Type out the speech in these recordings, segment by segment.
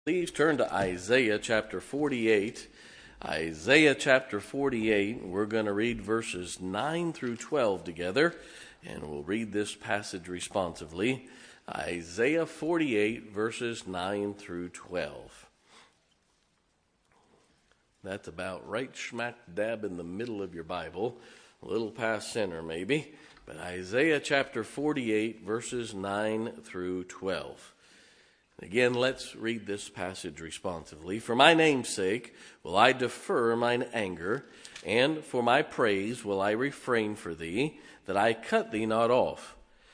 Please turn to Isaiah chapter 48. Isaiah chapter 48, we're going to read verses 9 through 12 together, and we'll read this passage responsively. Isaiah 48, verses 9 through 12. That's about right smack dab in the middle of your Bible, a little past center maybe, but Isaiah chapter 48, verses 9 through 12. Again, let's read this passage responsively. For my name's sake will I defer mine anger, and for my praise will I refrain for thee, that I cut thee not off.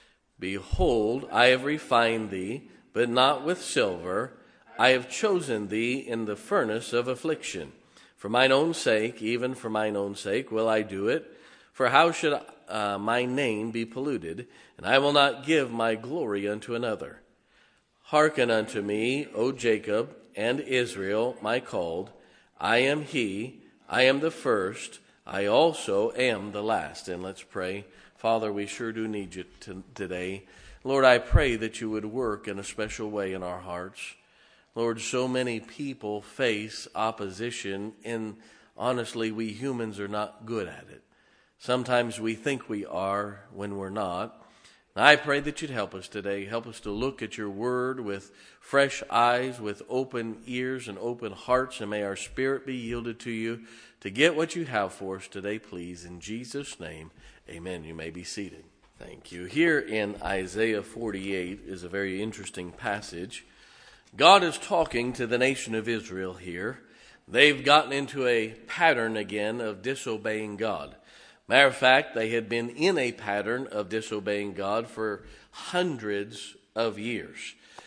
Behold, I have refined thee, but not with silver. I have chosen thee in the furnace of affliction. For mine own sake, even for mine own sake, will I do it. For how should my name be polluted? And I will not give my glory unto another. Hearken unto me, O Jacob, and Israel, my called. I am he, I am the first, I also am the last. And let's pray. Father, we sure do need you today. Lord, I pray that you would work in a special way in our hearts. Lord, so many people face opposition, and honestly, we humans are not good at it. Sometimes we think we are when we're not. I pray that you'd help us today. Help us to look at your word with fresh eyes, with open ears and open hearts, and may our spirit be yielded to you to get what you have for us today, please. In Jesus' name, amen. You may be seated. Thank you. Here in Isaiah 48 is a very interesting passage. God is talking to the nation of Israel here. They've gotten into a pattern again of disobeying God. Matter of fact, they had been in a pattern of disobeying God for hundreds of years.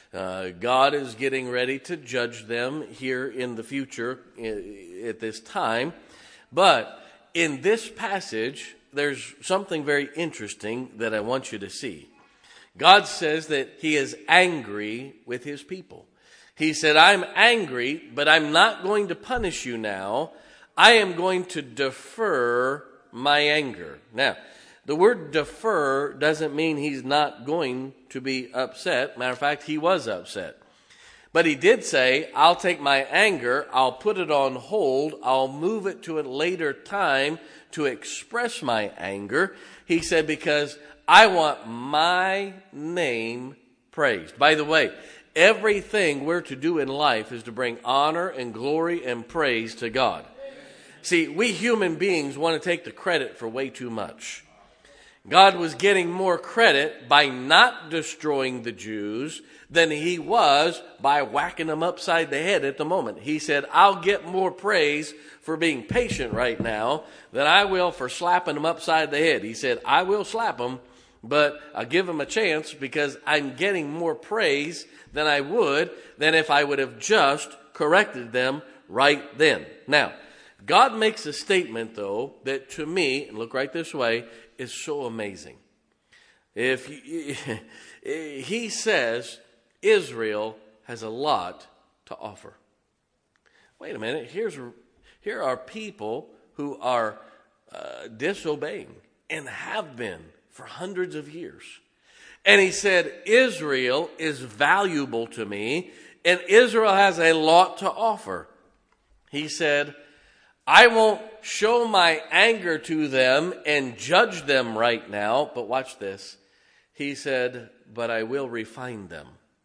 God is getting ready to judge them here in the future at this time. But in this passage, there's something very interesting that I want you to see. God says that he is angry with his people. He said, I'm angry, but I'm not going to punish you now. I am going to defer my anger. Now, the word defer doesn't mean he's not going to be upset. Matter of fact, he was upset. But he did say, I'll take my anger, I'll put it on hold, I'll move it to a later time to express my anger. He said, because I want my name praised. By the way, everything we're to do in life is to bring honor and glory and praise to God. See, we human beings want to take the credit for way too much. God was getting more credit by not destroying the Jews than he was by whacking them upside the head at the moment. He said, I'll get more praise for being patient right now than I will for slapping them upside the head. He said, I will slap them, but I'll give them a chance because I'm getting more praise than I would than if I would have just corrected them right then. Now, God makes a statement, though, that to me, and look right this way, is so amazing. If he says Israel has a lot to offer. Wait a minute, here are people who are disobeying and have been for hundreds of years. And he said, Israel is valuable to me, and Israel has a lot to offer. He said, I won't show my anger to them and judge them right now, but watch this. He said, but I will refine them.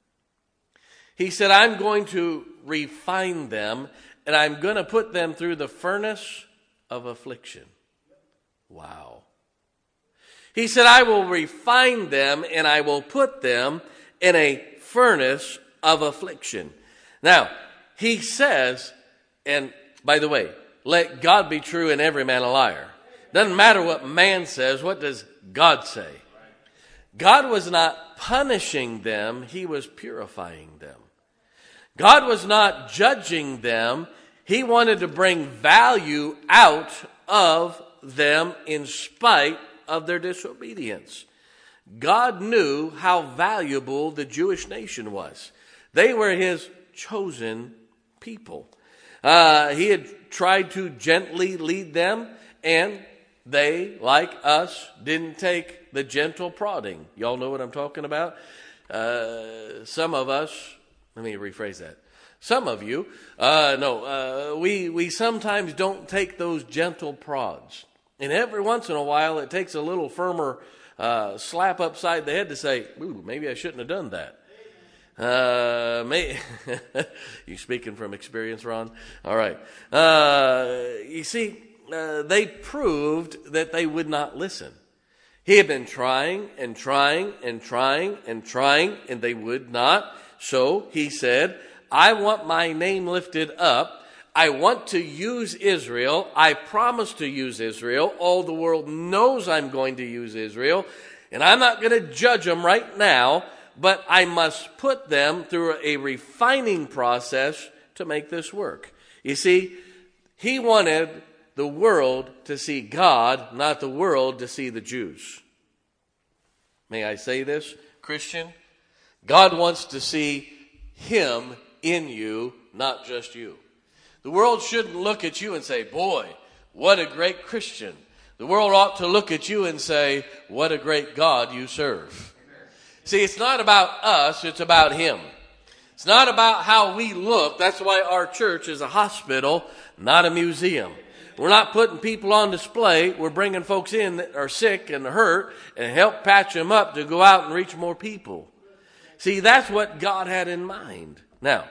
He said, I'm going to refine them, and I'm going to put them through the furnace of affliction. Wow. He said, I will refine them, and I will put them in a furnace of affliction. Now, he says, and by the way, let God be true and every man a liar. Doesn't matter what man says. What does God say? God was not punishing them. He was purifying them. God was not judging them. He wanted to bring value out of them in spite of their disobedience. God knew how valuable the Jewish nation was. They were his chosen people. He had tried to gently lead them, and they, like us, didn't take the gentle prodding. Y'all know what I'm talking about? Some of us, let me rephrase that. Some of you, we sometimes don't take those gentle prods. And every once in a while, it takes a little firmer slap upside the head to say, ooh, maybe I shouldn't have done that. You speaking from experience, Ron? All right. You see, they proved that they would not listen. He had been trying and trying and trying and trying, and they would not. So he said, I want my name lifted up. I want to use Israel. I promise to use Israel. All the world knows I'm going to use Israel. And I'm not going to judge them right now, but I must put them through a refining process to make this work. You see, he wanted the world to see God, not the world to see the Jews. May I say this, Christian? God wants to see him in you, not just you. The world shouldn't look at you and say, boy, what a great Christian. The world ought to look at you and say, what a great God you serve. See, it's not about us, it's about him. It's not about how we look. That's why our church is a hospital, not a museum. We're not putting people on display. We're bringing folks in that are sick and hurt and help patch them up to go out and reach more people. See, that's what God had in mind. Now,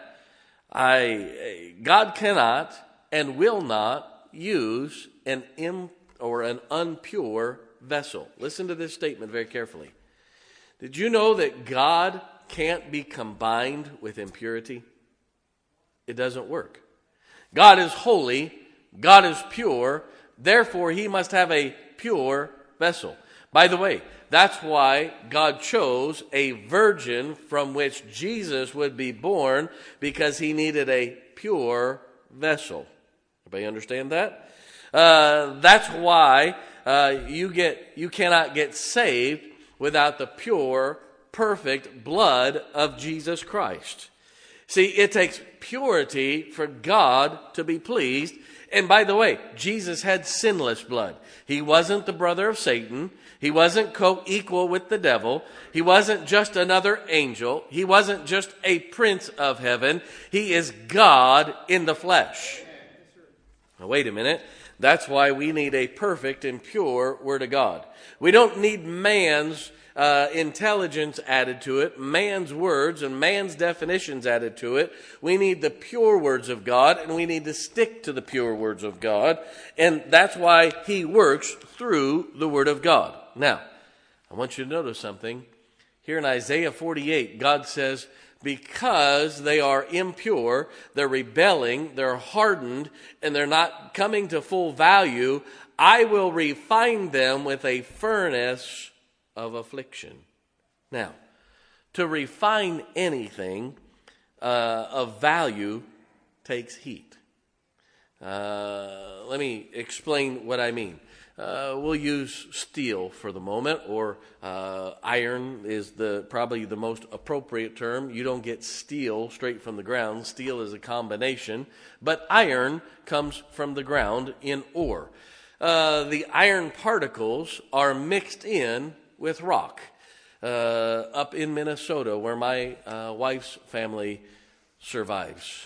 God cannot and will not use an unpure vessel. Listen to this statement very carefully. Did you know that God can't be combined with impurity? It doesn't work. God is holy. God is pure. Therefore, he must have a pure vessel. By the way, that's why God chose a virgin from which Jesus would be born, because he needed a pure vessel. Everybody understand that? That's why you cannot get saved without the pure, perfect blood of Jesus Christ. See, it takes purity for God to be pleased. And by the way, Jesus had sinless blood. He wasn't the brother of Satan. He wasn't co-equal with the devil. He wasn't just another angel. He wasn't just a prince of heaven. He is God in the flesh. Now, wait a minute. That's why we need a perfect and pure Word of God. We don't need man's intelligence added to it, man's words and man's definitions added to it. We need the pure words of God, and we need to stick to the pure words of God. And that's why he works through the Word of God. Now, I want you to notice something. Here in Isaiah 48, God says, because they are impure, they're rebelling, they're hardened, and they're not coming to full value, I will refine them with a furnace of affliction. Now, to refine anything of value takes heat. Let me explain what I mean. We'll use steel for the moment, or iron is probably the most appropriate term. You don't get steel straight from the ground. Steel is a combination, but iron comes from the ground in ore. The iron particles are mixed in with rock up in Minnesota, where my wife's family survives.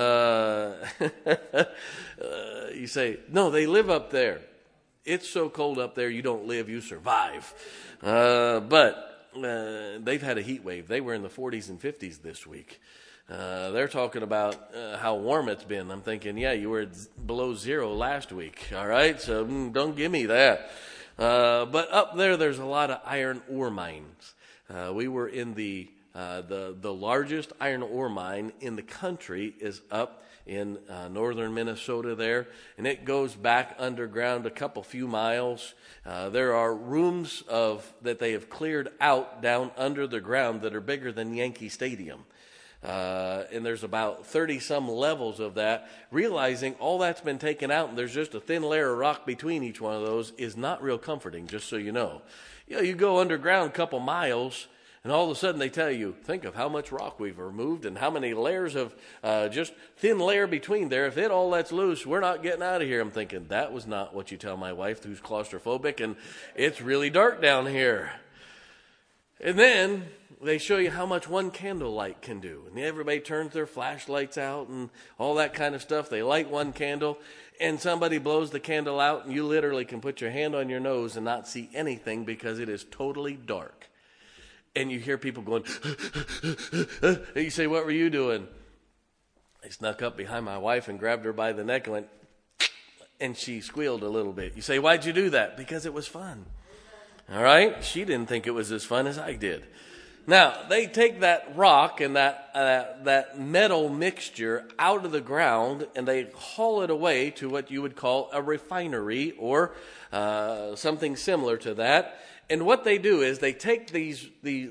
You say, no, they live up there. It's so cold up there, you don't live, you survive. But they've had a heat wave. They were in the 40s and 50s this week. They're talking about how warm it's been. I'm thinking, yeah, you were below zero last week. All right, so don't give me that. But up there's a lot of iron ore mines. We were in the largest iron ore mine in the country is up in northern Minnesota there, and it goes back underground a few miles. There are rooms that they have cleared out down under the ground that are bigger than Yankee Stadium. And there's about 30-some levels of that. Realizing all that's been taken out and there's just a thin layer of rock between each one of those is not real comforting, just so you know. You go underground a couple miles, and all of a sudden they tell you, think of how much rock we've removed and how many layers of just thin layer between there. If it all lets loose, we're not getting out of here. I'm thinking, that was not what you tell my wife, who's claustrophobic, and it's really dark down here. And then they show you how much one candlelight can do. And everybody turns their flashlights out and all that kind of stuff. They light one candle and somebody blows the candle out and you literally can put your hand on your nose and not see anything because it is totally dark. And you hear people going, and you say, what were you doing? I snuck up behind my wife and grabbed her by the neck and went, and she squealed a little bit. You say, why'd you do that? Because it was fun. All right? She didn't think it was as fun as I did. Now, they take that rock and that metal mixture out of the ground and they haul it away to what you would call a refinery or something similar to that. And what they do is they take these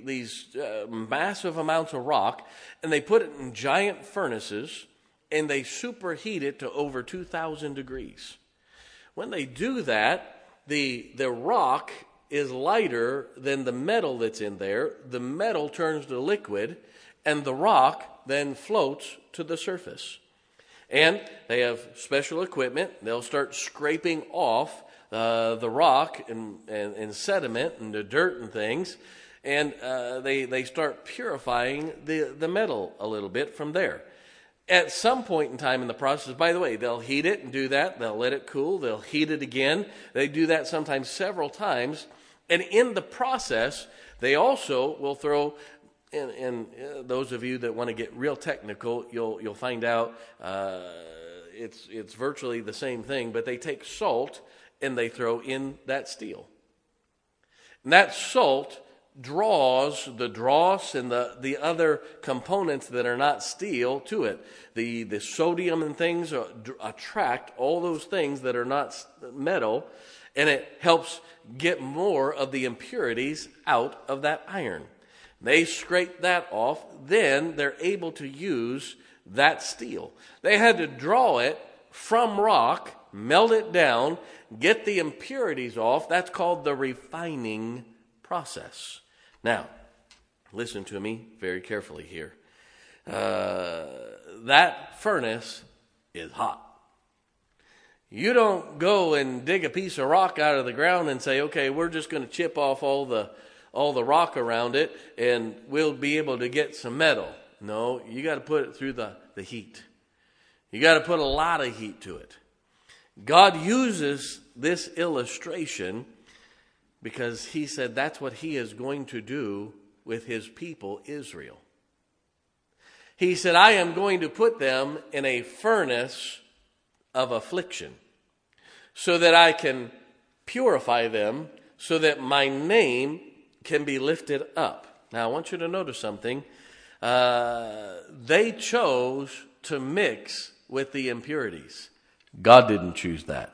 massive amounts of rock and they put it in giant furnaces and they superheat it to over 2,000 degrees. When they do that, the rock is lighter than the metal that's in there. The metal turns to liquid, and the rock then floats to the surface. And they have special equipment. They'll start scraping off the rock and sediment and the dirt and things, and they start purifying the metal a little bit from there. At some point in time in the process, by the way, they'll heat it and do that. They'll let it cool. They'll heat it again. They do that sometimes several times. And in the process, they also will throw, and those of you that want to get real technical, you'll find out it's virtually the same thing, but they take salt and they throw in that steel. And that salt draws the dross and the other components that are not steel to it. The sodium and things attract all those things that are not metal, and it helps get more of the impurities out of that iron. They scrape that off, then they're able to use that steel. They had to draw it from rock, melt it down, get the impurities off. That's called the refining process. Now, listen to me very carefully here. That furnace is hot. You don't go and dig a piece of rock out of the ground and say, okay, we're just going to chip off all the rock around it and we'll be able to get some metal. No, you got to put it through the heat. You got to put a lot of heat to it. God uses this illustration because he said that's what he is going to do with his people, Israel. He said, I am going to put them in a furnace of affliction so that I can purify them so that my name can be lifted up. Now, I want you to notice something. They chose to mix with the impurities. God didn't choose that.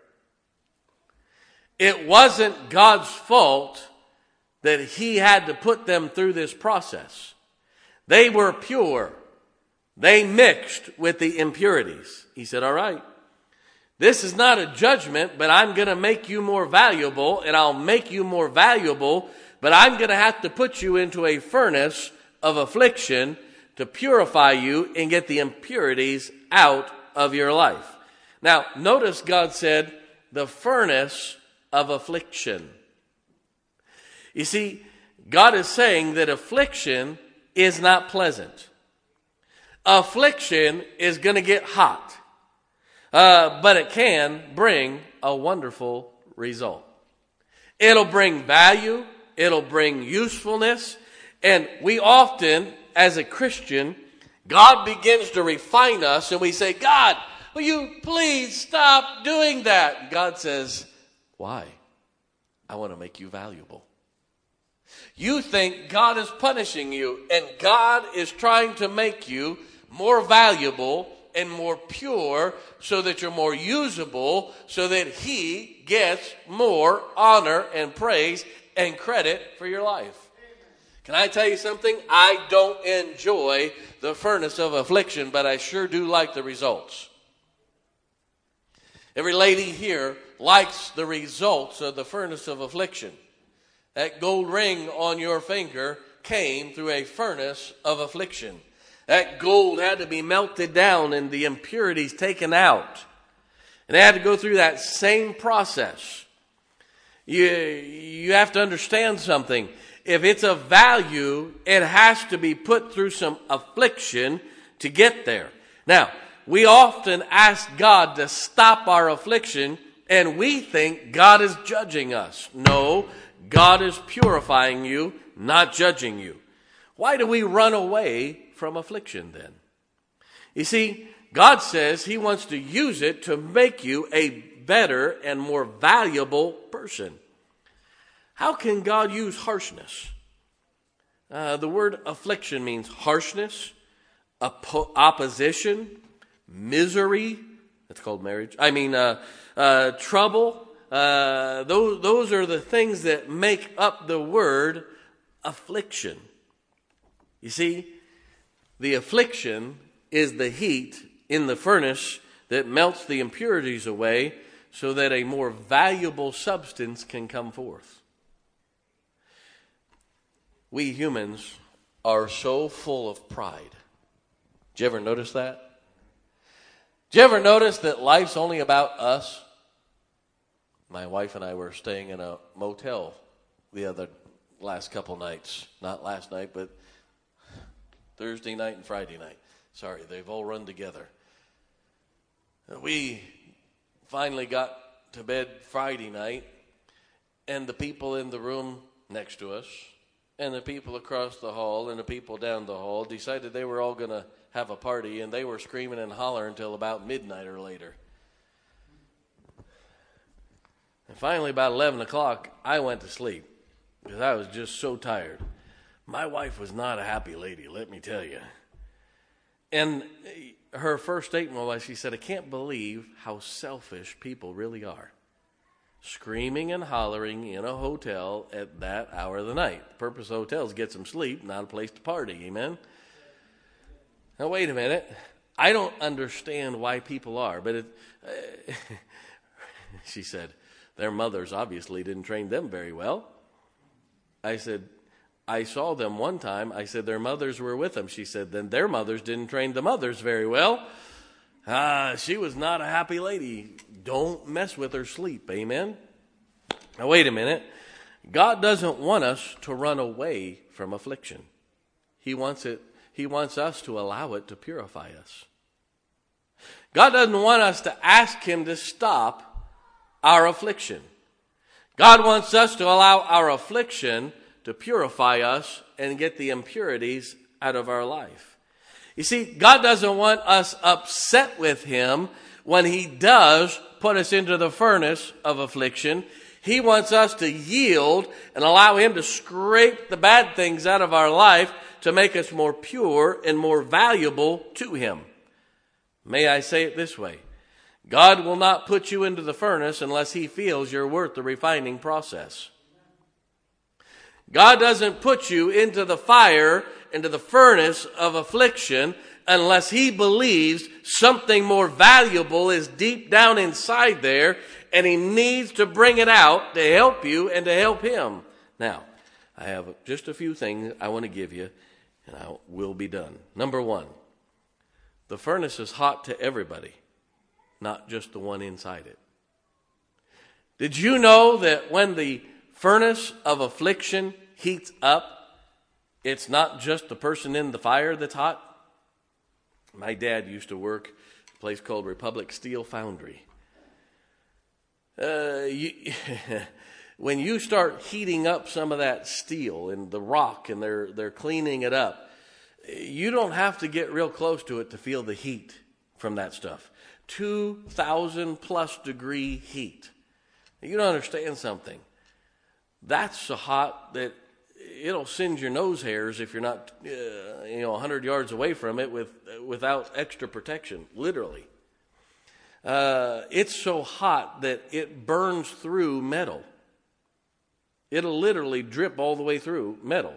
It wasn't God's fault that he had to put them through this process. They were pure. They mixed with the impurities. He said, all right, this is not a judgment, but I'm going to make you more valuable, and I'll make you more valuable, but I'm going to have to put you into a furnace of affliction to purify you and get the impurities out of your life. Now, notice God said the furnace of affliction. You see, God is saying that affliction is not pleasant. Affliction is going to get hot, but it can bring a wonderful result. It'll bring value. It'll bring usefulness. And we often, as a Christian, God begins to refine us and we say, God, will you please stop doing that? And God says, why? I want to make you valuable. You think God is punishing you, and God is trying to make you more valuable and more pure so that you're more usable, so that he gets more honor and praise and credit for your life. Can I tell you something? I don't enjoy the furnace of affliction, but I sure do like the results. Every lady here likes the results of the furnace of affliction. That gold ring on your finger came through a furnace of affliction. That gold had to be melted down and the impurities taken out. And they had to go through that same process. You have to understand something. if it's of value, it has to be put through some affliction to get there. Now, we often ask God to stop our affliction, and we think God is judging us. No, God is purifying you, not judging you. Why do we run away from affliction then? You see, God says He wants to use it to make you a better and more valuable person. How can God use harshness? The word affliction means harshness, opposition, misery. That's called marriage. Trouble. Those are the things that make up the word affliction. You see, the affliction is the heat in the furnace that melts the impurities away so that a more valuable substance can come forth. We humans are so full of pride. Did you ever notice that? Did you ever notice that life's only about us? My wife and I were staying in a motel the last couple nights. Not last night, but Thursday night and Friday night. Sorry, they've all run together. We finally got to bed Friday night, and the people in the room next to us, and the people across the hall, and the people down the hall decided they were all going to have a party, and they were screaming and hollering until about midnight or later. And finally, about 11 o'clock, I went to sleep because I was just so tired. My wife was not a happy lady, let me tell you. And her first statement was, she said, I can't believe how selfish people really are. Screaming and hollering in a hotel at that hour of the night. The purpose of hotels is get some sleep, not a place to party, amen? Now, wait a minute. I don't understand why people are, but she said, their mothers obviously didn't train them very well. I said, I saw them one time. I said, their mothers were with them. She said, then their mothers didn't train the mothers very well. She was not a happy lady. Don't mess with her sleep. Amen? Now, wait a minute. God doesn't want us to run away from affliction. He wants us to allow it to purify us. God doesn't want us to ask Him to stop our affliction. God wants us to allow our affliction to purify us and get the impurities out of our life. You see, God doesn't want us upset with Him when He does put us into the furnace of affliction. He wants us to yield and allow Him to scrape the bad things out of our life to make us more pure and more valuable to Him. May I say it this way? God will not put you into the furnace unless He feels you're worth the refining process. God doesn't put you into the fire, into the furnace of affliction, unless He believes something more valuable is deep down inside there, and He needs to bring it out to help you and to help Him. Now, I have just a few things I want to give you, and I will be done. Number one, the furnace is hot to everybody, not just the one inside it. Did you know that when the furnace of affliction heats up, it's not just the person in the fire that's hot? My dad used to work at a place called Republic Steel Foundry. When you start heating up some of that steel and the rock and they're cleaning it up, you don't have to get real close to it to feel the heat from that stuff. 2,000 plus degree heat. You don't understand something. That's so hot that it'll singe your nose hairs if you're not 100 yards away from it without extra protection, literally. It's so hot that it burns through metal. It'll literally drip all the way through metal.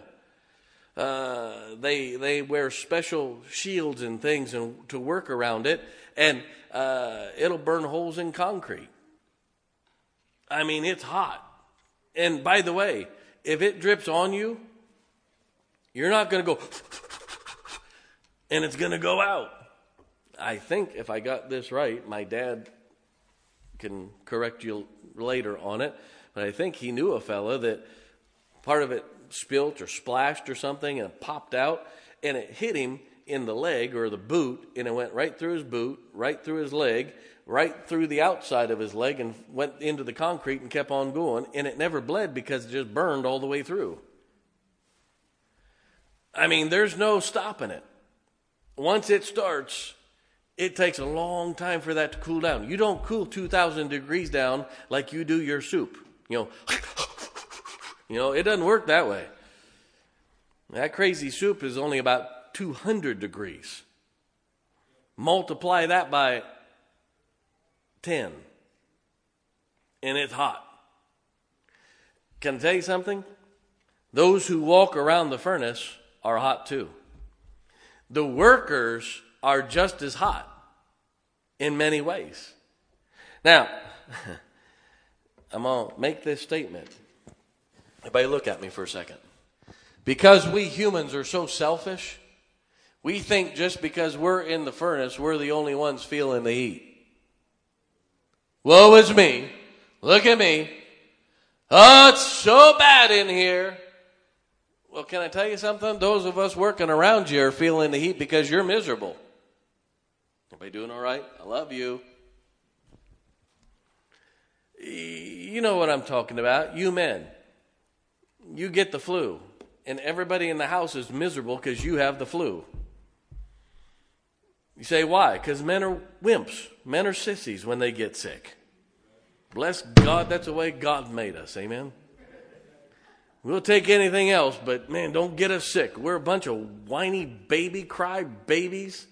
They wear special shields and things to work around it, and it'll burn holes in concrete. I mean, it's hot. And by the way, if it drips on you, you're not going to go and it's going to go out. I think if I got this right, my dad can correct you later on it, but I think he knew a fella that part of it spilt or splashed or something and it popped out and it hit him in the leg or the boot, and it went right through his boot, right through his leg, right through the outside of his leg and went into the concrete and kept on going, and it never bled because it just burned all the way through. I mean, there's no stopping it. Once it starts, it takes a long time for that to cool down. You don't cool 2,000 degrees down like you do your soup. You know, it doesn't work that way. That crazy soup is only about 200 degrees. Multiply that by 10, and it's hot. Can I tell you something? Those who walk around the furnace are hot too. The workers are just as hot in many ways. Now, I'm going to make this statement. Everybody look at me for a second. Because we humans are so selfish, we think just because we're in the furnace, we're the only ones feeling the heat. Woe is me. Look at me. Oh, it's so bad in here. Well, can I tell you something? Those of us working around you are feeling the heat because you're miserable. Everybody doing all right? I love you. You know what I'm talking about. You men. You get the flu. And everybody in the house is miserable because you have the flu. You say, why? Because men are wimps. Men are sissies when they get sick. Bless God, that's the way God made us. Amen? We'll take anything else, but man, don't get us sick. We're a bunch of whiny baby cry babies.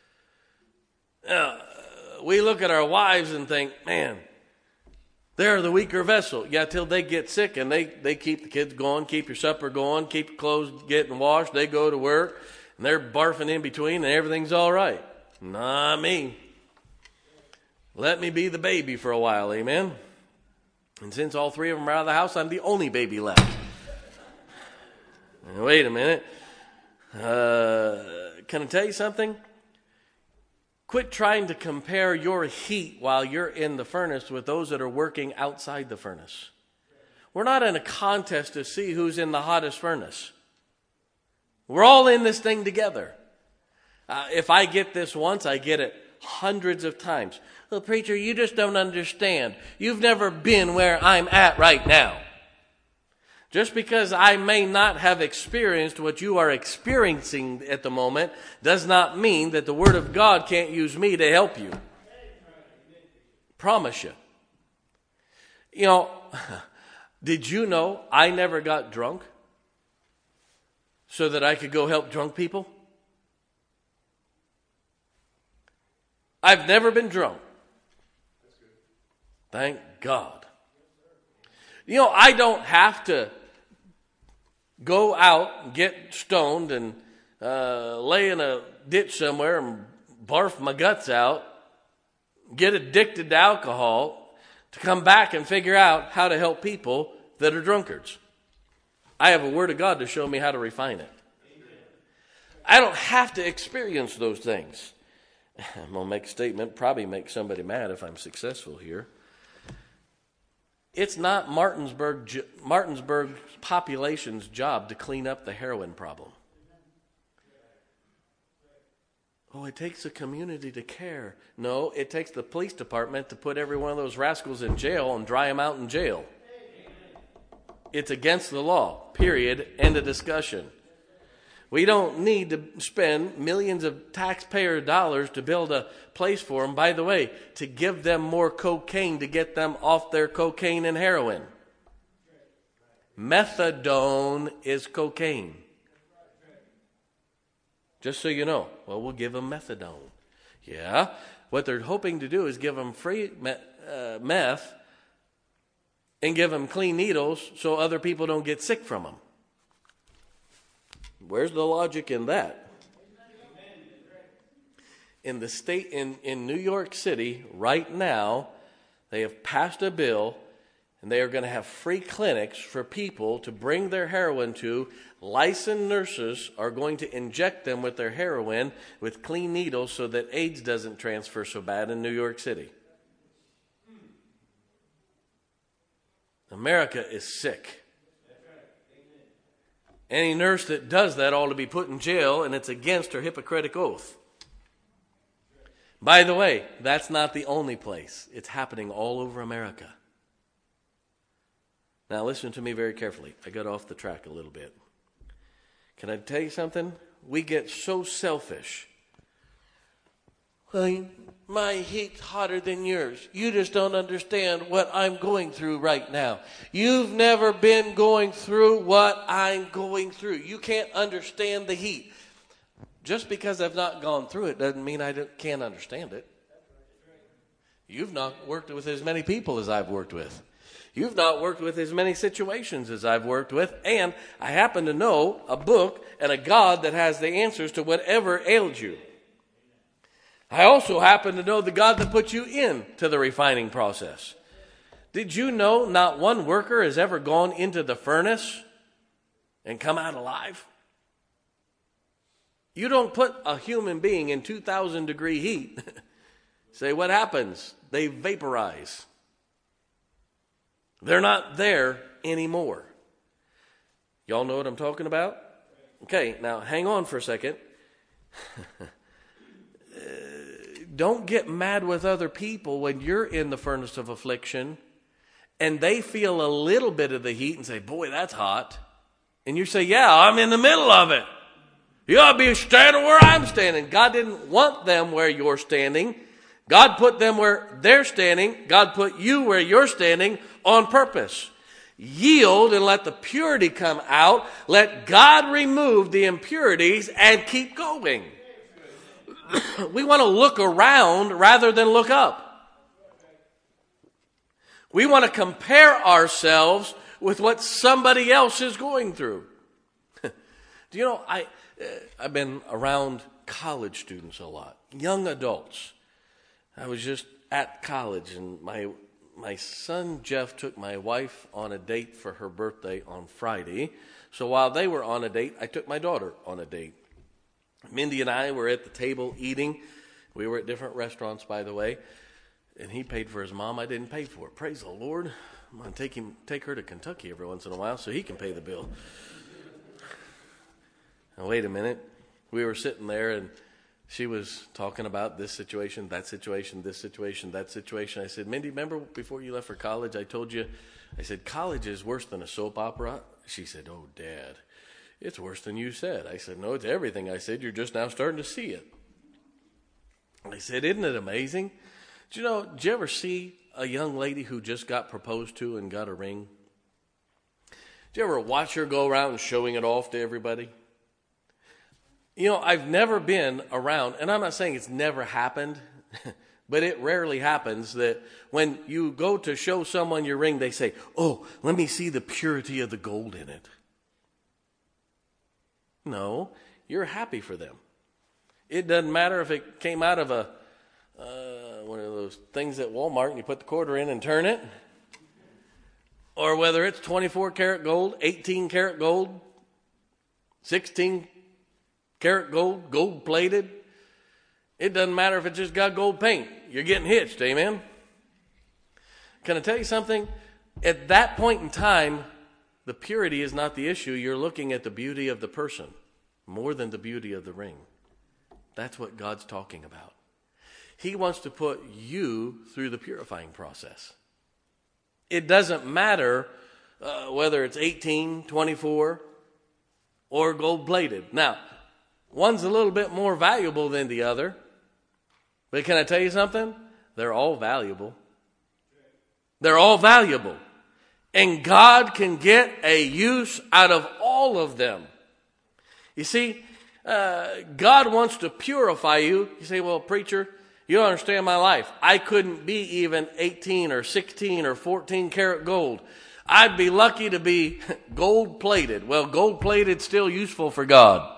We look at our wives and think, man, they're the weaker vessel. Yeah, till they get sick and they keep the kids going, keep your supper going, keep your clothes getting washed. They go to work and they're barfing in between and everything's all right. Not me. Let me be the baby for a while, amen? And since all three of them are out of the house, I'm the only baby left. Wait a minute. Can I tell you something? Quit trying to compare your heat while you're in the furnace with those that are working outside the furnace. We're not in a contest to see who's in the hottest furnace. We're all in this thing together. If I get this once, I get it hundreds of times. Well, preacher, you just don't understand. You've never been where I'm at right now. Just because I may not have experienced what you are experiencing at the moment does not mean that the Word of God can't use me to help you. Promise you. You know, did you know I never got drunk so that I could go help drunk people? I've never been drunk. Thank God. You know, I don't have to go out and get stoned and lay in a ditch somewhere and barf my guts out, get addicted to alcohol, to come back and figure out how to help people that are drunkards. I have a Word of God to show me how to refine it. I don't have to experience those things. I'm going to make a statement, probably make somebody mad if I'm successful here. It's not Martinsburg's population's job to clean up the heroin problem. Oh, it takes a community to care. No, it takes the police department to put every one of those rascals in jail and dry them out in jail. It's against the law, period, end of discussion. We don't need to spend millions of taxpayer dollars to build a place for them. By the way, to give them more cocaine to get them off their cocaine and heroin. Methadone is cocaine. Just so you know. Well, we'll give them methadone. Yeah. What they're hoping to do is give them free meth and give them clean needles so other people don't get sick from them. Where's the logic in that? In the state, in New York City, right now, they have passed a bill, and they are going to have free clinics for people to bring their heroin to. Licensed nurses are going to inject them with their heroin with clean needles so that AIDS doesn't transfer so bad in New York City. America is sick. Any nurse that does that ought to be put in jail, and it's against her Hippocratic oath. By the way, that's not the only place. It's happening all over America. Now listen to me very carefully. I got off the track a little bit. Can I tell you something? We get so selfish. Well, my heat's hotter than yours. You just don't understand what I'm going through right now. You've never been going through what I'm going through. You can't understand the heat. Just because I've not gone through it doesn't mean I can't understand it. You've not worked with as many people as I've worked with. You've not worked with as many situations as I've worked with. And I happen to know a book and a God that has the answers to whatever ails you. I also happen to know the God that put you into the refining process. Did you know not one worker has ever gone into the furnace and come out alive? You don't put a human being in 2,000 degree heat. Say, what happens? They vaporize. They're not there anymore. Y'all know what I'm talking about? Okay, now hang on for a second. Don't get mad with other people when you're in the furnace of affliction and they feel a little bit of the heat and say, boy, that's hot. And you say, yeah, I'm in the middle of it. You ought to be standing where I'm standing. God didn't want them where you're standing. God put them where they're standing. God put you where you're standing on purpose. Yield and let the purity come out. Let God remove the impurities and keep going. We want to look around rather than look up. We want to compare ourselves with what somebody else is going through. Do you know, I've been around college students a lot, young adults. I was just at college, and my son Jeff took my wife on a date for her birthday on Friday. So while they were on a date, I took my daughter on a date. Mindy and I were at the table eating. We were at different restaurants, by the way. And he paid for his mom. I didn't pay for it. Praise the Lord. I'm going to take her to Kentucky every once in a while so he can pay the bill. Now, wait a minute. We were sitting there, and she was talking about this situation, that situation, this situation, that situation. I said, Mindy, remember before you left for college, I told you, I said, college is worse than a soap opera? She said, oh, Dad, it's worse than you said. I said, no, it's everything. I said, you're just now starting to see it. I said, isn't it amazing? Did you ever see a young lady who just got proposed to and got a ring? Did you ever watch her go around showing it off to everybody? I've never been around, and I'm not saying it's never happened, but it rarely happens that when you go to show someone your ring, they say, oh, let me see the purity of the gold in it. No, you're happy for them. It doesn't matter if it came out of one of those things at Walmart and you put the quarter in and turn it, or whether it's 24 karat gold, 18 karat gold, 16 karat gold, gold plated. It doesn't matter if it just got gold paint. You're getting hitched, amen? Can I tell you something? At that point in time, the purity is not the issue. You're looking at the beauty of the person more than the beauty of the ring. That's what God's talking about. He wants to put you through the purifying process. It doesn't matter whether it's 18, 24, or gold-plated. Now, one's a little bit more valuable than the other. But can I tell you something? They're all valuable. They're all valuable. And God can get a use out of all of them. You see, God wants to purify you. You say, well, preacher, you don't understand my life. I couldn't be even 18 or 16 or 14 karat gold. I'd be lucky to be gold plated. Well, gold plated still useful for God.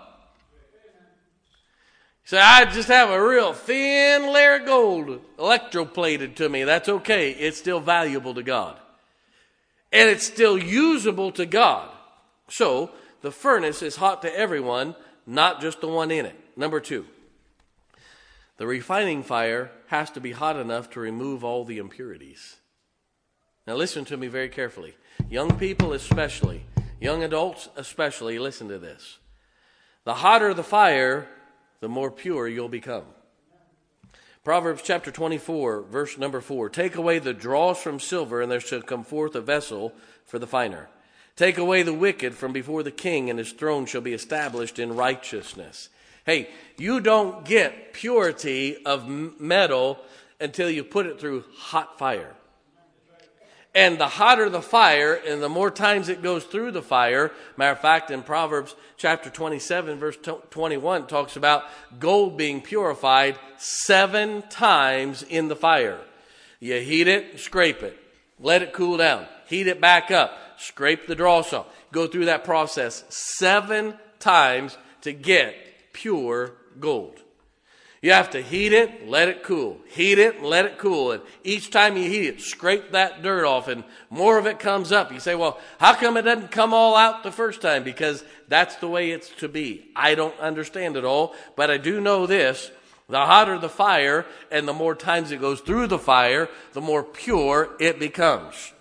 So I just have a real thin layer of gold electroplated to me. That's okay. It's still valuable to God. And it's still usable to God. So the furnace is hot to everyone, not just the one in it. Number 2, the refining fire has to be hot enough to remove all the impurities. Now listen to me very carefully. Young people especially. Young adults especially, listen to this. The hotter the fire, the more pure you'll become. Proverbs chapter 24, verse number 4. Take away the dross from silver, and there shall come forth a vessel for the finer. Take away the wicked from before the king, and his throne shall be established in righteousness. Hey, you don't get purity of metal until you put it through hot fire. And the hotter the fire, and the more times it goes through the fire. Matter of fact, in Proverbs chapter 27, verse 21, talks about gold being purified 7 times in the fire. You heat it, scrape it, let it cool down. Heat it back up, scrape the dross off. Go through that process 7 times to get pure gold. You have to heat it, let it cool. Heat it, let it cool. And each time you heat it, scrape that dirt off and more of it comes up. You say, well, how come it doesn't come all out the first time? Because that's the way it's to be. I don't understand it all, but I do know this. The hotter the fire and the more times it goes through the fire, the more pure it becomes.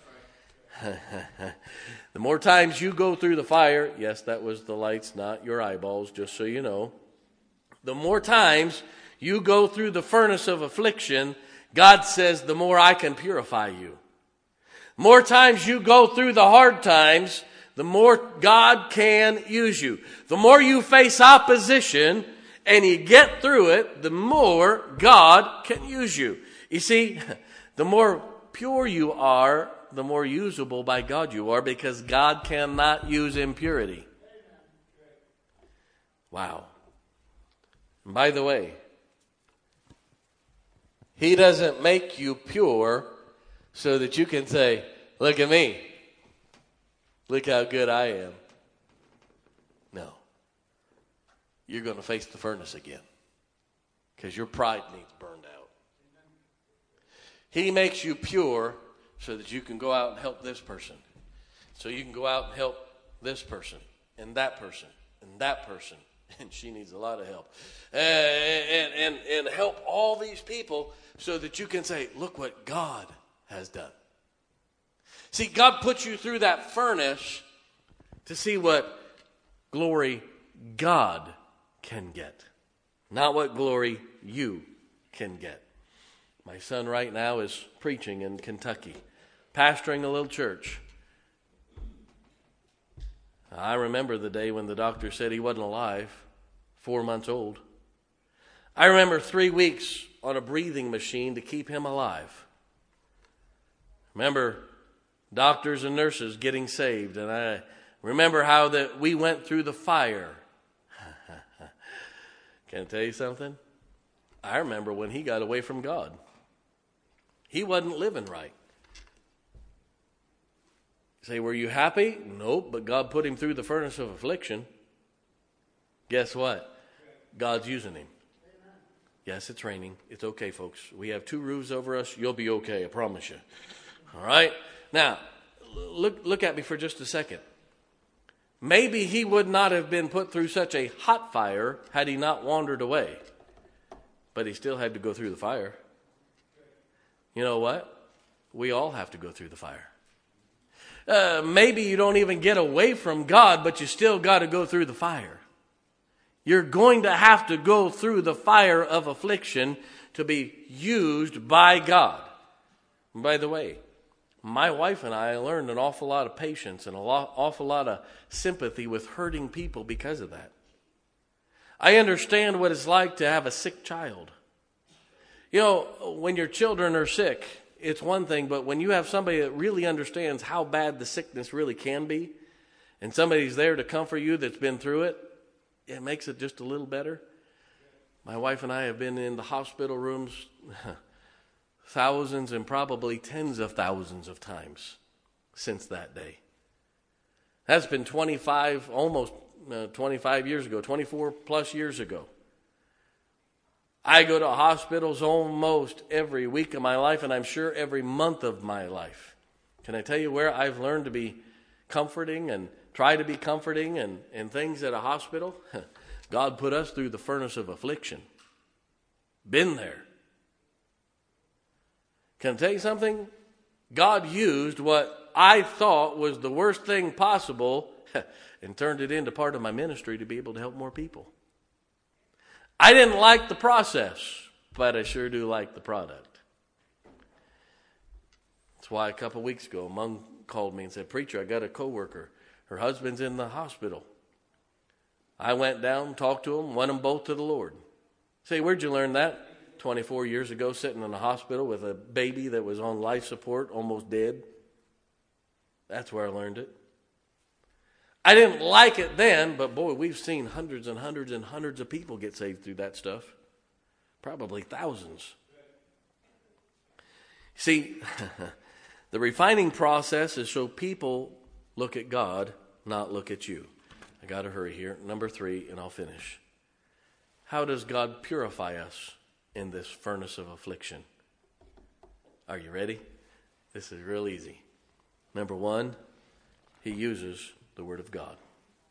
The more times you go through the fire, yes, that was the lights, not your eyeballs, just so you know. The more times you go through the furnace of affliction, God says, the more I can purify you. More times you go through the hard times, the more God can use you. The more you face opposition and you get through it, the more God can use you. You see, the more pure you are, the more usable by God you are, because God cannot use impurity. Wow. And by the way, He doesn't make you pure so that you can say, look at me. Look how good I am. No. You're going to face the furnace again because your pride needs burned out. He makes you pure so that you can go out and help this person. So you can go out and help this person and that person and that person. And she needs a lot of help. And help all these people so that you can say, look what God has done. See, God puts you through that furnace to see what glory God can get. Not what glory you can get. My son right now is preaching in Kentucky, pastoring a little church. I remember the day when the doctor said he wasn't alive, 4 months old. I remember 3 weeks on a breathing machine to keep him alive. Remember doctors and nurses getting saved, and I remember how that we went through the fire. Can I tell you something? I remember when he got away from God. He wasn't living right. Say, were you happy? Nope, but God put him through the furnace of affliction. Guess what? God's using him. Yes, it's raining. It's okay, folks. We have 2 roofs over us. You'll be okay, I promise you. All right? Now, look at me for just a second. Maybe he would not have been put through such a hot fire had he not wandered away. But he still had to go through the fire. You know what? We all have to go through the fire. Maybe you don't even get away from God, but you still got to go through the fire. You're going to have to go through the fire of affliction to be used by God. And by the way, my wife and I learned an awful lot of patience and awful lot of sympathy with hurting people because of that. I understand what it's like to have a sick child. You know, when your children are sick, it's one thing, but when you have somebody that really understands how bad the sickness really can be, and somebody's there to comfort you that's been through it, it makes it just a little better. My wife and I have been in the hospital rooms thousands and probably tens of thousands of times since that day. That's been 25 years ago, 24 plus years ago. I go to hospitals almost every week of my life, and I'm sure every month of my life. Can I tell you where I've learned to be comforting and try to be comforting and things at a hospital? God put us through the furnace of affliction. Been there. Can I tell you something? God used what I thought was the worst thing possible and turned it into part of my ministry to be able to help more people. I didn't like the process, but I sure do like the product. That's why a couple of weeks ago, a monk called me and said, "Preacher, I got a coworker. Her husband's in the hospital." I went down, talked to them, won them both to the Lord. Say, where'd you learn that? 24 years ago, sitting in a hospital with a baby that was on life support, almost dead. That's where I learned it. I didn't like it then, but boy, we've seen hundreds and hundreds and hundreds of people get saved through that stuff. Probably thousands. See, the refining process is so people look at God, not look at you. I got to hurry here. Number 3, and I'll finish. How does God purify us in this furnace of affliction? Are you ready? This is real easy. Number 1, He uses the Word of God.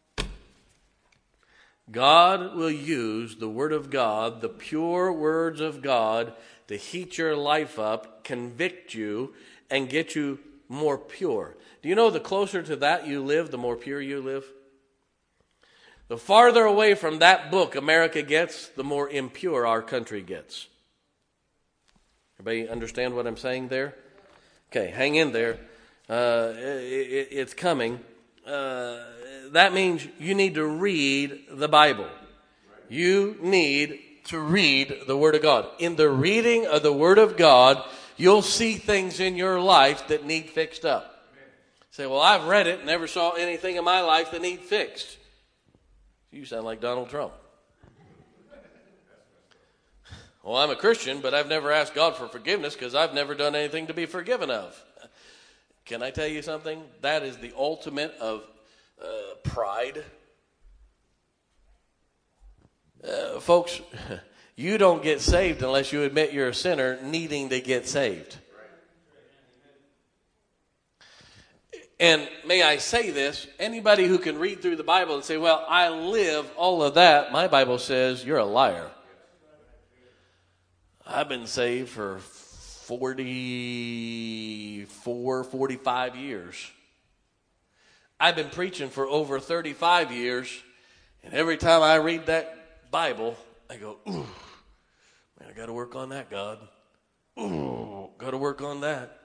God will use the Word of God, the pure words of God, to heat your life up, convict you, and get you more pure. Do you know the closer to that you live, the more pure you live? The farther away from that book America gets, the more impure our country gets. Everybody understand what I'm saying there? Okay, hang in there. It's coming. That means you need to read the Bible. You need to read the Word of God. In the reading of the Word of God, you'll see things in your life that need fixed up. Say, well, I've read it, never saw anything in my life that need fixed. You sound like Donald Trump. Well, I'm a Christian, but I've never asked God for forgiveness because I've never done anything to be forgiven of. Can I tell you something? That is the ultimate of pride. Folks, you don't get saved unless you admit you're a sinner needing to get saved. And may I say this, anybody who can read through the Bible and say, well, I live all of that, my Bible says you're a liar. I've been saved for 45 years. I've been preaching for over 35 years, and every time I read that Bible, I go, ooh, man, I got to work on that, God. Ooh, got to work on that.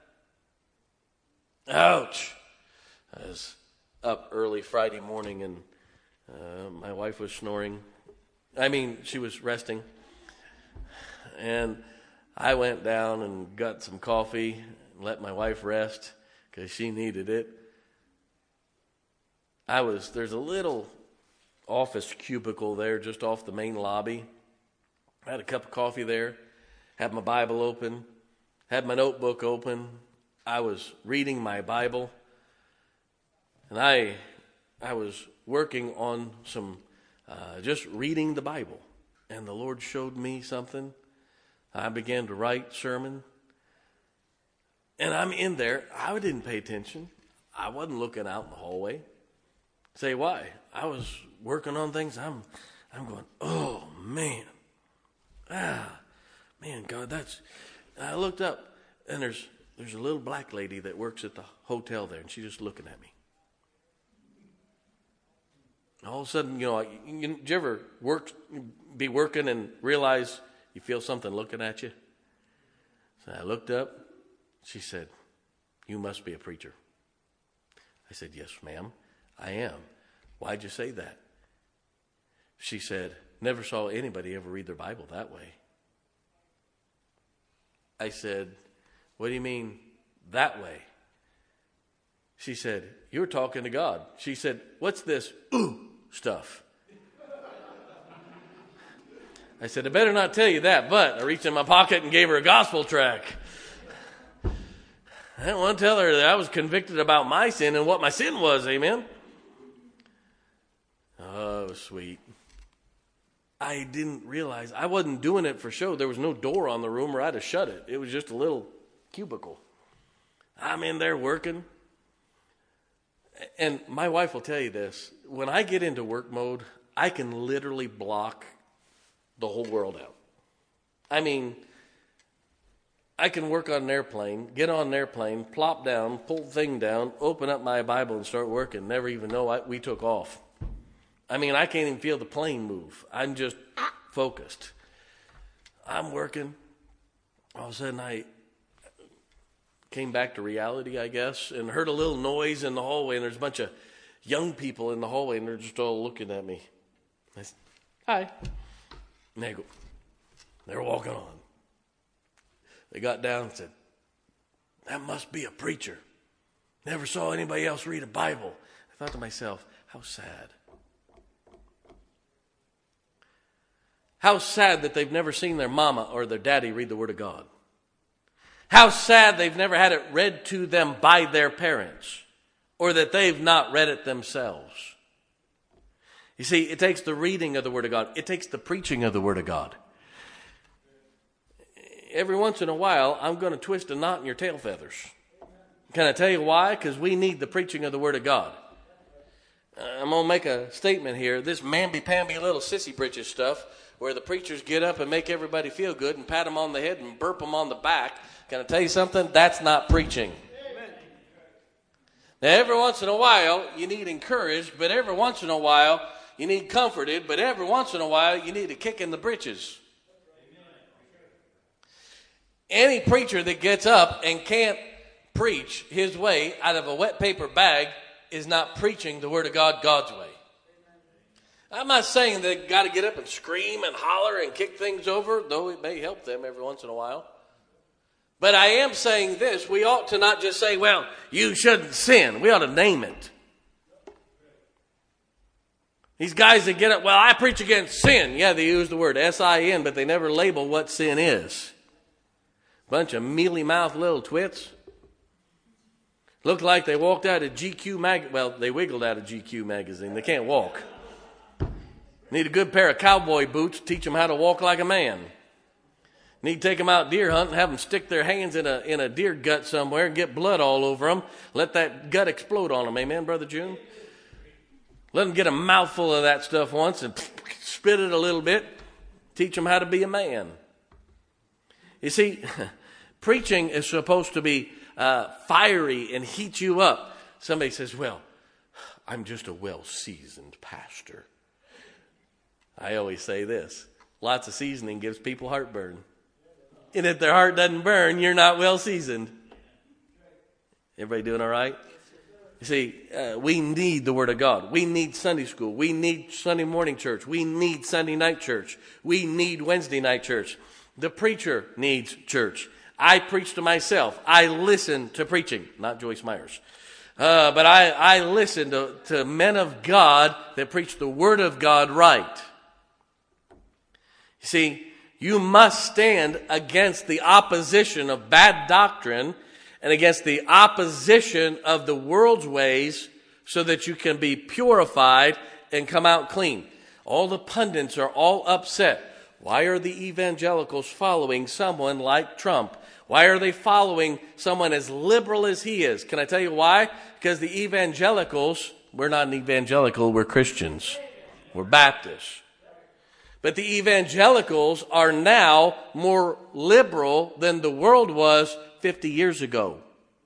Ouch. I was up early Friday morning, and my wife was snoring. She was resting. And I went down and got some coffee and let my wife rest because she needed it. There's a little office cubicle there just off the main lobby. I had a cup of coffee there, had my Bible open, had my notebook open. I was reading my Bible. And I was working on some, just reading the Bible. And the Lord showed me something. I began to write sermon. And I'm in there. I didn't pay attention. I wasn't looking out in the hallway. Say why? I was working on things. I'm going, oh, man. Man, God, I looked up, and there's a little black lady that works at the hotel there, and she's just looking at me. All of a sudden, did you ever be working and realize you feel something looking at you? So I looked up. She said, "You must be a preacher." I said, "Yes, ma'am, I am." "Why'd you say that?" She said, "Never saw anybody ever read their Bible that way." I said, "What do you mean that way?" She said, "You're talking to God." She said, "What's this stuff?" I said, "I better not tell you that," but I reached in my pocket and gave her a gospel tract. I didn't want to tell her that I was convicted about my sin and what my sin was, amen? Oh, it was sweet. I didn't realize I wasn't doing it for show. There was no door on the room or I'd have shut it. It was just a little cubicle. I'm in there working. And my wife will tell you this. When I get into work mode, I can literally block the whole world out. I I can work on an airplane, get on an airplane, plop down, pull the thing down, open up my Bible and start working, never even know we took off. I mean, I can't even feel the plane move. I'm just focused. I'm working. All of a sudden, I came back to reality, I guess, and heard a little noise in the hallway, and there's a bunch of young people in the hallway, and they're just all looking at me. I said, hi. And they're walking on. They got down and said, that must be a preacher. Never saw anybody else read a Bible. I thought to myself, how sad. How sad that they've never seen their mama or their daddy read the Word of God. How sad they've never had it read to them by their parents, or that they've not read it themselves. You see, it takes the reading of the Word of God. It takes the preaching of the Word of God. Every once in a while, I'm going to twist a knot in your tail feathers. Can I tell you why? Because we need the preaching of the Word of God. I'm going to make a statement here. This mamby-pamby little sissy britches stuff, where the preachers get up and make everybody feel good and pat them on the head and burp them on the back. Can I tell you something? That's not preaching. Now, every once in a while, you need encouraged, but every once in a while, you need comforted, but every once in a while, you need a kick in the britches. Any preacher that gets up and can't preach his way out of a wet paper bag is not preaching the Word of God God's way. I'm not saying they got to get up and scream and holler and kick things over, though it may help them every once in a while. But I am saying this, we ought to not just say, well, you shouldn't sin. We ought to name it. These guys that get up, well, I preach against sin. Yeah, they use the word S-I-N, but they never label what sin is. Bunch of mealy-mouthed little twits. Looked like they walked out of GQ magazine. Well, they wiggled out of GQ magazine. They can't walk. Need a good pair of cowboy boots to teach them how to walk like a man. Need to take them out deer hunting, have them stick their hands in a deer gut somewhere and get blood all over them. Let that gut explode on them. Amen, Brother June? Let them get a mouthful of that stuff once and spit it a little bit. Teach them how to be a man. You see, preaching is supposed to be fiery and heat you up. Somebody says, well, I'm just a well-seasoned pastor. I always say this. Lots of seasoning gives people heartburn. And if their heart doesn't burn, you're not well-seasoned. Everybody doing all right? You see, we need the Word of God. We need Sunday school. We need Sunday morning church. We need Sunday night church. We need Wednesday night church. The preacher needs church. I preach to myself. I listen to preaching, not Joyce Myers. But I listen to men of God that preach the Word of God right. You see, you must stand against the opposition of bad doctrine and against the opposition of the world's ways so that you can be purified and come out clean. All the pundits are all upset. Why are the evangelicals following someone like Trump? Why are they following someone as liberal as he is? Can I tell you why? Because the evangelicals, we're not an evangelical, we're Christians. We're Baptists. But the evangelicals are now more liberal than the world was 50 years ago.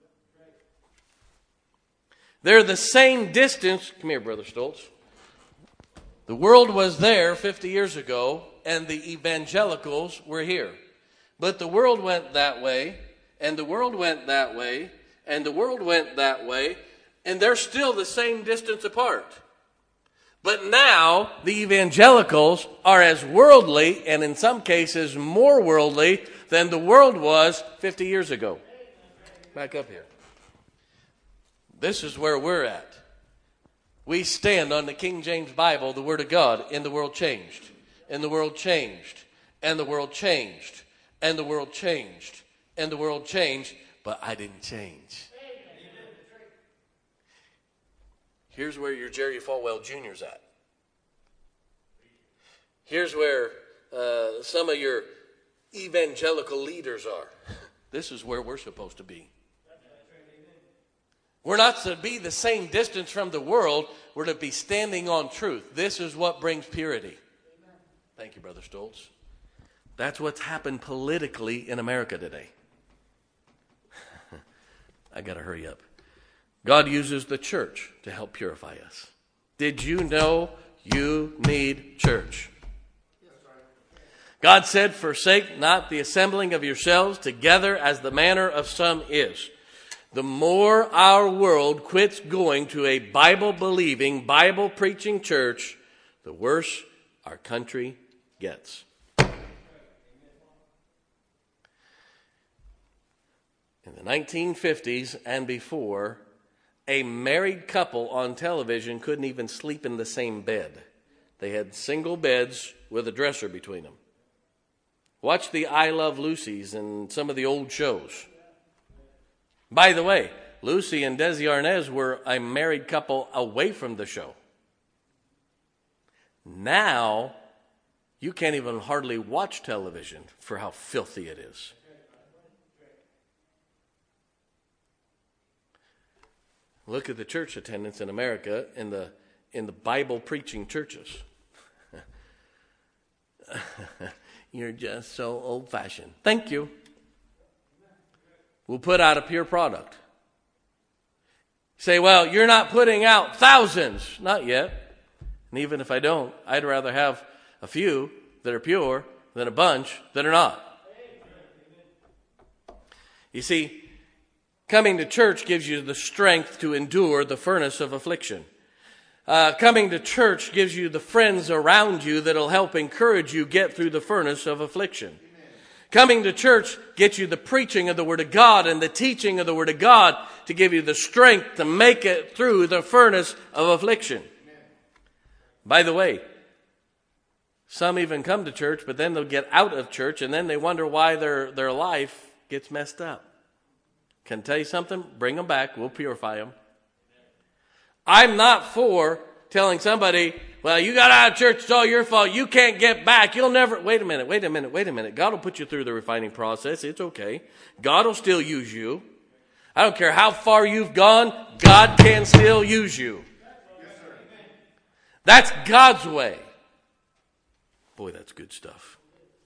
They're the same distance. Come here, Brother Stoltz. The world was there 50 years ago, and the evangelicals were here. But the world went that way, and the world went that way, and the world went that way, and they're still the same distance apart. But now the evangelicals are as worldly, and in some cases more worldly, than the world was 50 years ago. Back up here. This is where we're at. We stand on the King James Bible, the Word of God, and the world changed. And the world changed. And the world changed. And the world changed. And the world changed. But I didn't change. Here's where your Jerry Falwell Jr.'s at. Here's where some of your evangelical leaders are. This is where we're supposed to be. We're not to be the same distance from the world. We're to be standing on truth. This is what brings purity. Thank you, Brother Stoltz. That's what's happened politically in America today. I got to hurry up. God uses the church to help purify us. Did you know you need church? God said, forsake not the assembling of yourselves together as the manner of some is. The more our world quits going to a Bible-believing, Bible-preaching church, the worse our country gets. In the 1950s and before, a married couple on television couldn't even sleep in the same bed. They had single beds with a dresser between them. Watch the I Love Lucy's and some of the old shows. By the way, Lucy and Desi Arnaz were a married couple away from the show. Now, you can't even hardly watch television for how filthy it is. Look at the church attendance in America in the Bible preaching churches. You're just so old-fashioned. Thank you. We'll put out a pure product. Say, well, you're not putting out thousands. Not yet. And even if I don't, I'd rather have a few that are pure than a bunch that are not. You see, coming to church gives you the strength to endure the furnace of affliction. Coming to church gives you the friends around you that'll help encourage you get through the furnace of affliction. Amen. Coming to church gets you the preaching of the Word of God and the teaching of the Word of God to give you the strength to make it through the furnace of affliction. Amen. By the way, some even come to church, but then they'll get out of church and then they wonder why their life gets messed up. Can I tell you something? Bring them back. We'll purify them. I'm not for telling somebody, well, you got out of church, it's all your fault, you can't get back, you'll never, wait a minute. God will put you through the refining process, it's okay. God will still use you. I don't care how far you've gone, God can still use you. That's God's way. Boy, that's good stuff.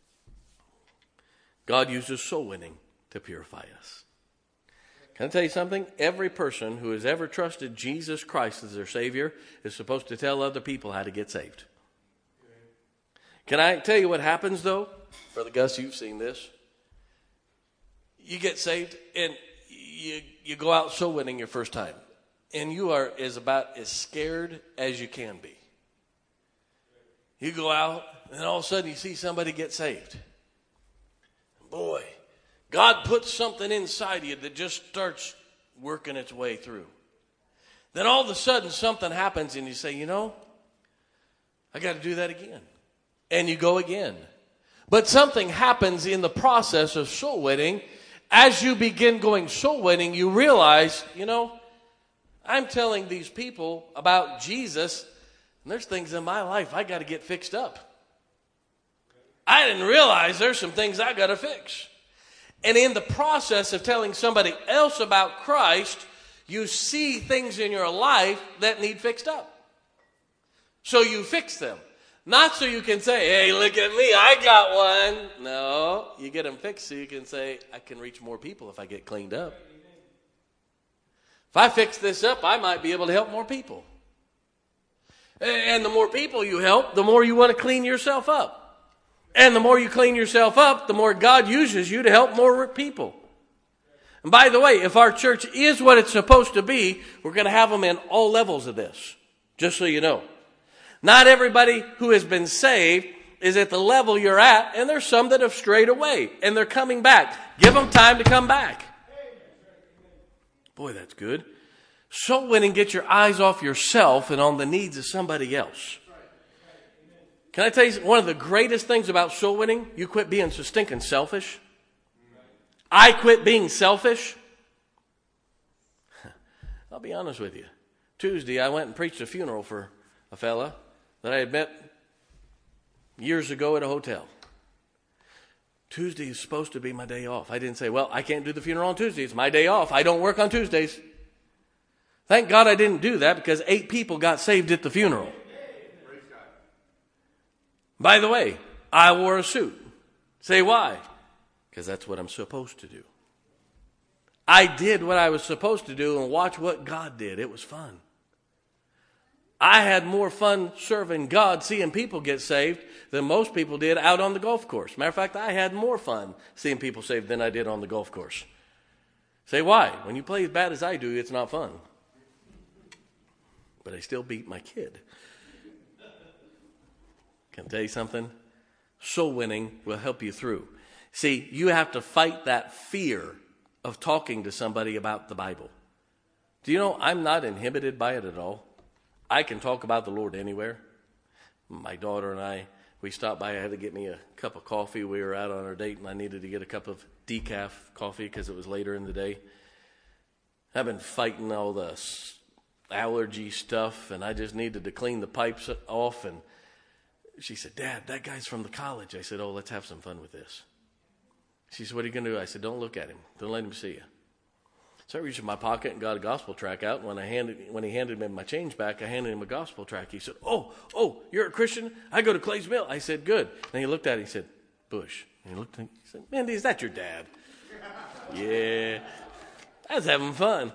God uses soul winning to purify us. Can I tell you something? Every person who has ever trusted Jesus Christ as their Savior is supposed to tell other people how to get saved. Can I tell you what happens, though? Brother Gus, you've seen this. You get saved, and you go out soul winning your first time. And you are about as scared as you can be. You go out, and all of a sudden you see somebody get saved. Boy, God puts something inside you that just starts working its way through. Then all of a sudden something happens and you say, I got to do that again. And you go again. But something happens in the process of soul winning. As you begin going soul winning, you realize, I'm telling these people about Jesus, and there's things in my life I got to get fixed up. I didn't realize there's some things I got to fix. And in the process of telling somebody else about Christ, you see things in your life that need fixed up. So you fix them. Not so you can say, hey, look at me, I got one. No, you get them fixed so you can say, I can reach more people if I get cleaned up. If I fix this up, I might be able to help more people. And the more people you help, the more you want to clean yourself up. And the more you clean yourself up, the more God uses you to help more people. And by the way, if our church is what it's supposed to be, we're going to have them in all levels of this. Just so you know. Not everybody who has been saved is at the level you're at, and there's some that have strayed away, and they're coming back. Give them time to come back. Boy, that's good. Soul winning gets your eyes off yourself and on the needs of somebody else. Can I tell you one of the greatest things about soul winning? You quit being so stinking selfish. I quit being selfish. I'll be honest with you. Tuesday, I went and preached a funeral for a fella that I had met years ago at a hotel. Tuesday is supposed to be my day off. I didn't say, well, I can't do the funeral on Tuesday. It's my day off. I don't work on Tuesdays. Thank God I didn't do that because 8 people got saved at the funeral. By the way, I wore a suit. Say why? Because that's what I'm supposed to do. I did what I was supposed to do and watch what God did. It was fun. I had more fun serving God, seeing people get saved, than most people did out on the golf course. Matter of fact, I had more fun seeing people saved than I did on the golf course. Say, why? When you play as bad as I do, it's not fun. But I still beat my kid. Can I tell you something? Soul winning will help you through. See, you have to fight that fear of talking to somebody about the Bible. Do you know I'm not inhibited by it at all? I can talk about the Lord anywhere. My daughter and I, we stopped by. I had to get me a cup of coffee. We were out on our date, and I needed to get a cup of decaf coffee because it was later in the day. I've been fighting all the allergy stuff, and I just needed to clean the pipes off. And she said, Dad, that guy's from the college. I said, oh, let's have some fun with this. She said, what are you going to do? I said, don't look at him. Don't let him see you. So I reached in my pocket and got a gospel tract out. When he handed me my change back, I handed him a gospel tract. He said, oh, you're a Christian? I go to Clay's Mill. I said, good. And he looked at it. He said, Bush. And he looked at me. He said, Mandy, is that your dad? Yeah. I was having fun.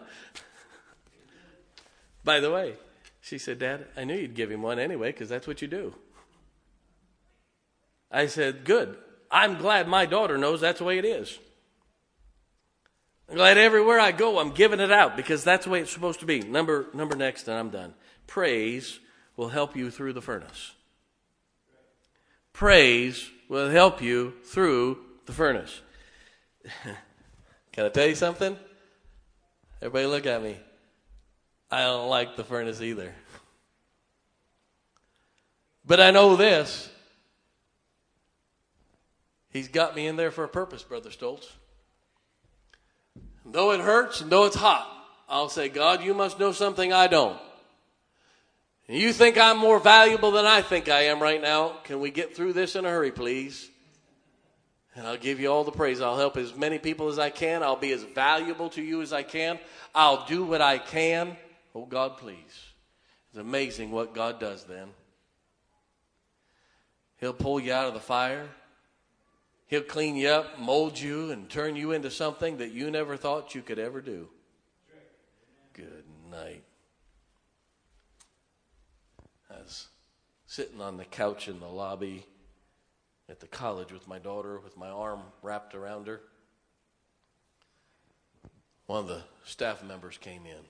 By the way, she said, Dad, I knew you'd give him one anyway because that's what you do. I said, good. I'm glad my daughter knows that's the way it is. I'm glad everywhere I go, I'm giving it out because that's the way it's supposed to be. Number next, and I'm done. Praise will help you through the furnace. Praise will help you through the furnace. Can I tell you something? Everybody look at me. I don't like the furnace either. But I know this. He's got me in there for a purpose, Brother Stoltz. Though it hurts and though it's hot, I'll say, God, you must know something I don't. You think I'm more valuable than I think I am right now. Can we get through this in a hurry, please? And I'll give you all the praise. I'll help as many people as I can. I'll be as valuable to you as I can. I'll do what I can. Oh, God, please. It's amazing what God does then. He'll pull you out of the fire. He'll clean you up, mold you, and turn you into something that you never thought you could ever do. Good night. I was sitting on the couch in the lobby at the college with my daughter with my arm wrapped around her. One of the staff members came in.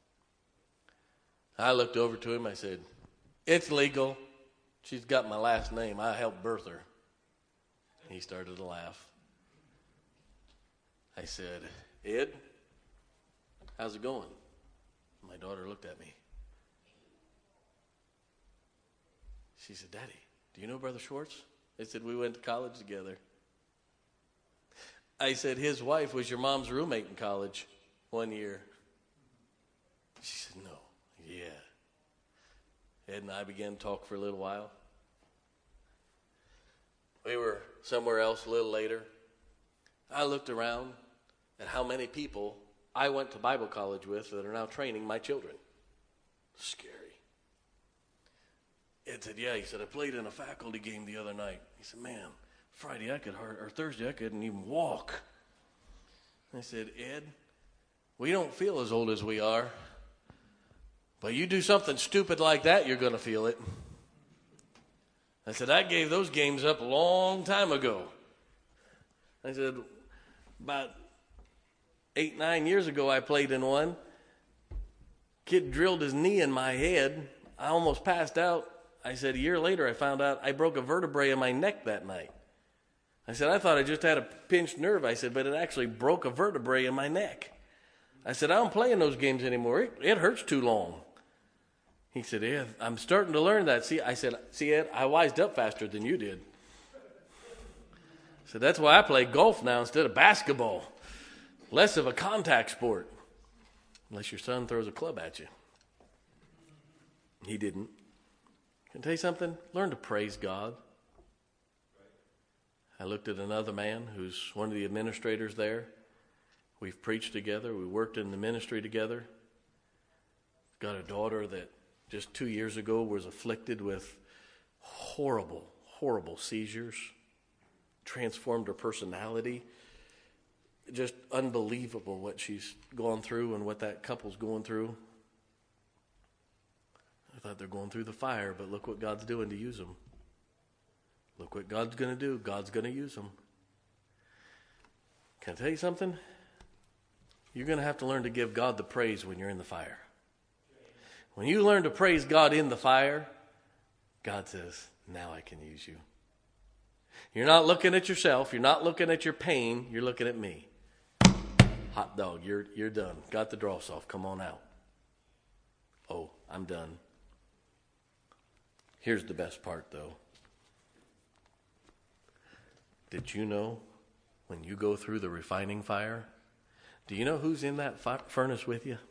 I looked over to him. I said, it's legal. She's got my last name. I helped birth her. He started to laugh. I said, Ed, how's it going? My daughter looked at me. She said, Daddy, do you know Brother Schwartz? I said, we went to college together. I said, his wife was your mom's roommate in college 1 year. She said, no. Yeah. Ed and I began to talk for a little while. We were somewhere else a little later. I looked around at how many people I went to Bible college with that are now training my children. Scary. Ed said, yeah. He said, I played in a faculty game the other night. He said, man, Thursday I couldn't even walk. I said, Ed, we don't feel as old as we are. But you do something stupid like that, you're going to feel it. I said, I gave those games up a long time ago. I said, about 8-9 years ago I played in one. Kid drilled his knee in my head. I almost passed out. I said, a year later I found out I broke a vertebrae in my neck that night. I said, I thought I just had a pinched nerve. I said, but it actually broke a vertebrae in my neck. I said, I don't play in those games anymore. It hurts too long. He said, Ed, I'm starting to learn that. I said, Ed, I wised up faster than you did. So that's why I play golf now instead of basketball. Less of a contact sport. Unless your son throws a club at you. He didn't. Can I tell you something? Learn to praise God. I looked at another man who's one of the administrators there. We've preached together. We worked in the ministry together. Got a daughter that just 2 years ago was afflicted with horrible seizures. Transformed her personality. just unbelievable what she's gone through and what that couple's going through. I thought they're going through the fire, but look what God's doing to use them. Look what God's going to do. God's going to use them. Can I tell you something? You're going to have to learn to give God the praise when you're in the fire. When you learn to praise God in the fire, God says, now I can use you. You're not looking at yourself. You're not looking at your pain. You're looking at me. Hot dog, you're done. Got the dross off. Come on out. Oh, I'm done. Here's the best part, though. Did you know when you go through the refining fire, do you know who's in that furnace with you?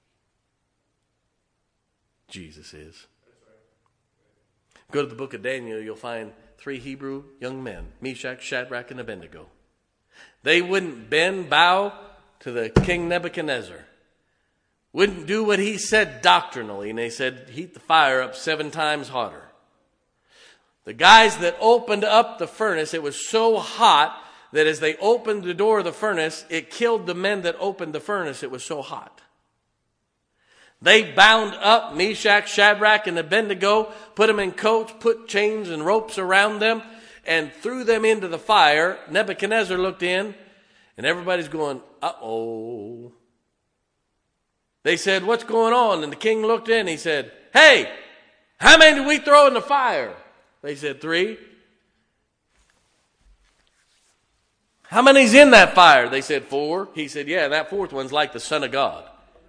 Jesus is. Go to the book of Daniel, you'll find 3 Hebrew young men, Meshach, Shadrach, and Abednego. They wouldn't bow to the king Nebuchadnezzar. Wouldn't do what he said doctrinally, and they said, heat the fire up 7 times hotter. The guys that opened up the furnace, it was so hot that as they opened the door of the furnace, it killed the men that opened the furnace. It was so hot. They bound up Meshach, Shadrach, and Abednego, put them in coats, put chains and ropes around them, and threw them into the fire. Nebuchadnezzar looked in, and everybody's going, uh-oh. They said, what's going on? And the king looked in, he said, hey, how many did we throw in the fire? They said, 3. How many's in that fire? They said, 4. He said, yeah, that 4th one's like the Son of God.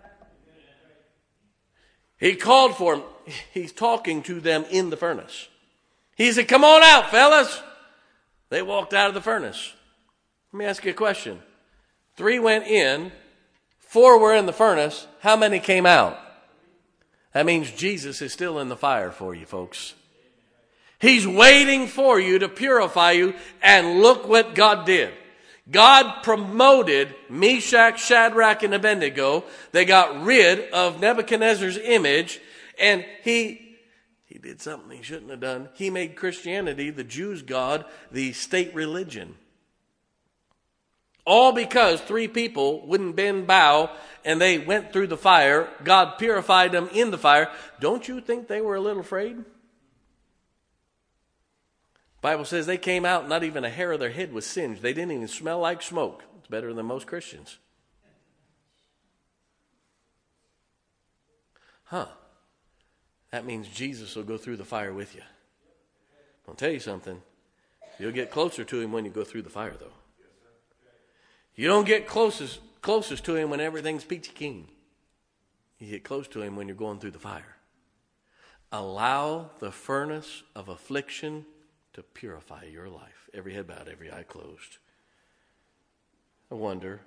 He called for him. He's talking to them in the furnace. He said, come on out, fellas. They walked out of the furnace. Let me ask you a question. 3 went in. 4 were in the furnace. How many came out? That means Jesus is still in the fire for you, folks. He's waiting for you to purify you. And look what God did. God promoted Meshach, Shadrach, and Abednego. They got rid of Nebuchadnezzar's image, and he did something he shouldn't have done. He made Christianity, the Jews' God, the state religion. All because 3 people wouldn't bow, and they went through the fire. God purified them in the fire. Don't you think they were a little afraid? The Bible says they came out, not even a hair of their head was singed. They didn't even smell like smoke. It's better than most Christians. That means Jesus will go through the fire with you. I'll tell you something. You'll get closer to him when you go through the fire, though. You don't get closest to him when everything's peachy keen. You get close to him when you're going through the fire. Allow the furnace of affliction to purify your life. Every head bowed, every eye closed. I wonder,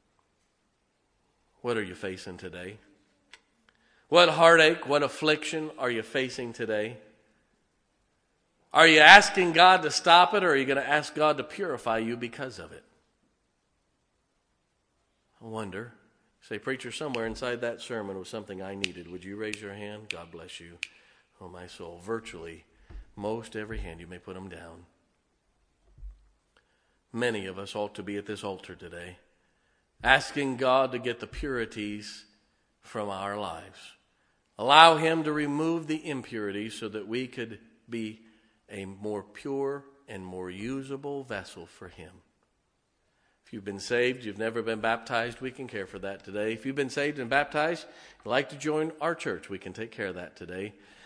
what are you facing today? What heartache, what affliction are you facing today? Are you asking God to stop it, or are you going to ask God to purify you because of it? I wonder. Say, preacher, somewhere inside that sermon was something I needed. Would you raise your hand? God bless you. Oh, my soul. Virtually most every hand. You may put them down. Many of us ought to be at this altar today, asking God to get the purities from our lives. Allow him to remove the impurities so that we could be a more pure and more usable vessel for him. If you've been saved, you've never been baptized, we can care for that today. If you've been saved and baptized, you'd like to join our church, we can take care of that today.